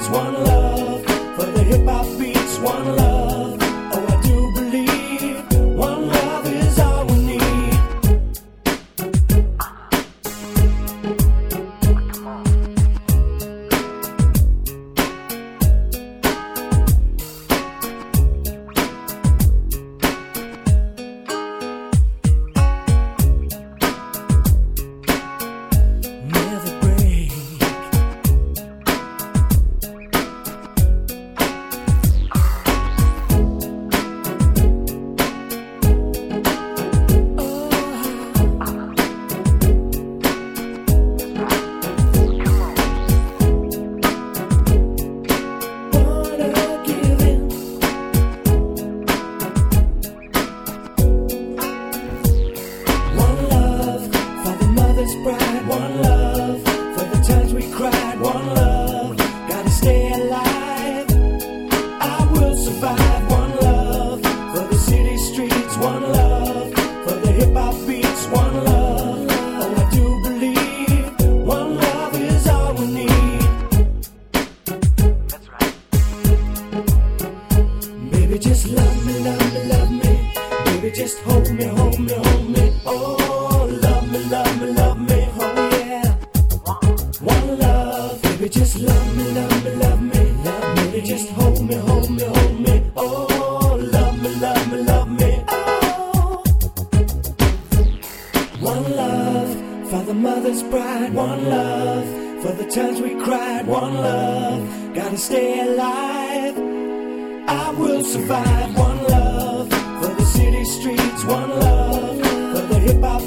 one love. For the hip hop beats, one love. Oh, I do believe one love is all we need. Pride, one love, for the times we cried, one love, gotta stay alive, I will survive, one love, for the city streets, one love, for the hip hop beats, one love, oh I do believe, one love is all we need. That's right. Baby just love me, love me, love me, baby just hold me, hold me, hold me, oh love me, love me, love me. Just love me, love me, love me, love me. Just hold me, hold me, hold me. Oh, love me, love me, love me. Oh, one love for the mother's pride. One love for the times we cried. One love, gotta stay alive. I will survive. One love for the city streets. One love for the hip hop.